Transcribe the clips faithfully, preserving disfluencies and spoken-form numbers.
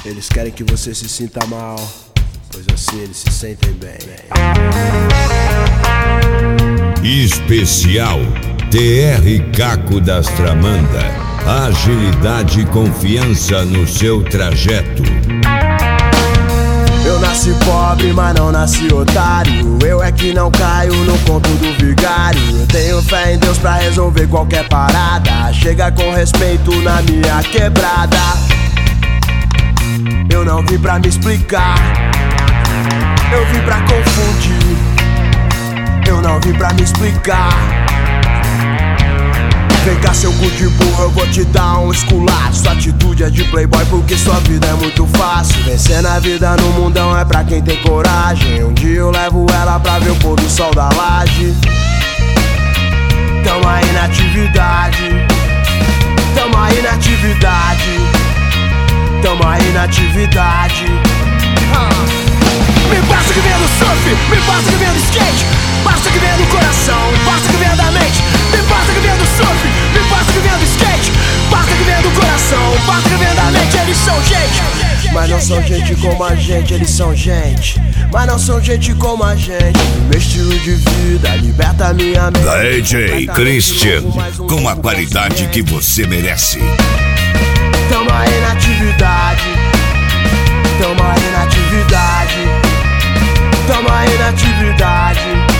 Eles querem que você se sinta mal, pois assim eles se sentem bem. Especial T R Caco das Tramanda. Agilidade e confiança no seu trajeto. Eu nasci pobre, mas não nasci otário. Eu é que não caio no conto do vigário. Eu tenho fé em Deus pra resolver qualquer parada. Chega com respeito na minha quebrada. Eu não vim pra me explicar, eu vim pra confundir. Eu não vim pra me explicar. Vem cá, seu cu de burro, eu vou te dar um esculacho. Sua atitude é de playboy porque sua vida é muito fácil. Vencer na vida no mundão é pra quem tem coragem. Um dia eu levo ela pra ver o pôr do sol da laje. Tamo aí na atividade, tamo aí na atividade, tamo aí na atividade. Me passa que vem do surf, me passa que vem do skate, passa que vem do coração, passa que vem da mente. Me passa que vem do surf, me passa que vem do skate, passa que vem do coração, passa que vem da mente. Eles são gente, mas não são gente como a gente. Eles são gente, mas não são gente como a gente. Meu estilo de vida liberta minha mente. D J Christian, com a qualidade que você merece. Tamo aí na atividade, tamo aí na atividade, tamo aí na atividade.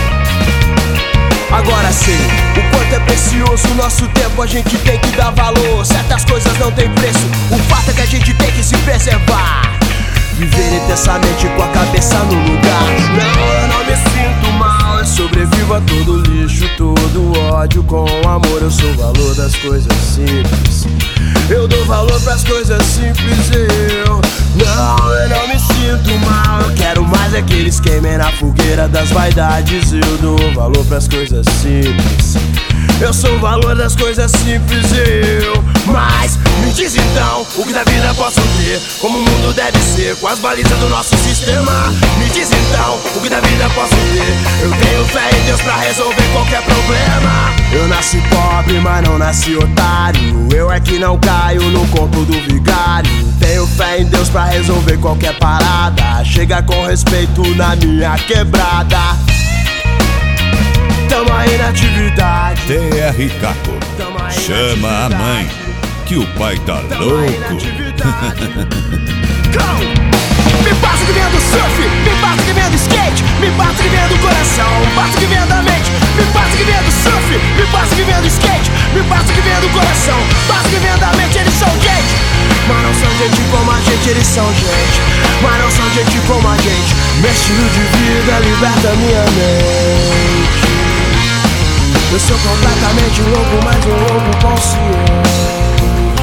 Agora sei o quanto é precioso o nosso tempo, a gente tem que dar valor. Certas coisas não tem preço, o fato é que a gente tem que se preservar. Viver intensamente com a cabeça no lugar. Não, eu não me sinto mal, eu sobrevivo a todo lixo, todo ódio com amor. Eu sou o valor das coisas simples, eu dou valor pras coisas simples. Eu, não, eu não me sinto mal, eu quero mais é que eles queimem na fogueira das vaidades. Eu dou valor pras coisas simples, eu sou o valor das coisas simples. Eu, mas me diz então, o que da vida posso ter, como o mundo deve ser, com as balizas do nosso sistema. Me diz então, o que da vida posso ter, eu tenho fé em Deus pra resolver qualquer problema. Eu nasci pobre, mas não nasci otário. Eu é que não caio no conto do vigário. Tenho fé em Deus pra resolver qualquer parada. Chega com respeito na minha quebrada. Tamo aí na atividade. T R Caco, chama a mãe, que o pai tá louco. Me passa que vem do surf, me passa que vem do skate, me passa que vem do coração, passa que vem da mente. Me passa que vem do surf, me passa que vem do skate, me passa que vem do coração, passa que vem da mente. Eles são gente, mas não são gente como a gente. Eles são gente, mas não são gente como a gente. Meu estilo de vida liberta minha mente. Eu sou completamente louco, mas um louco consciente.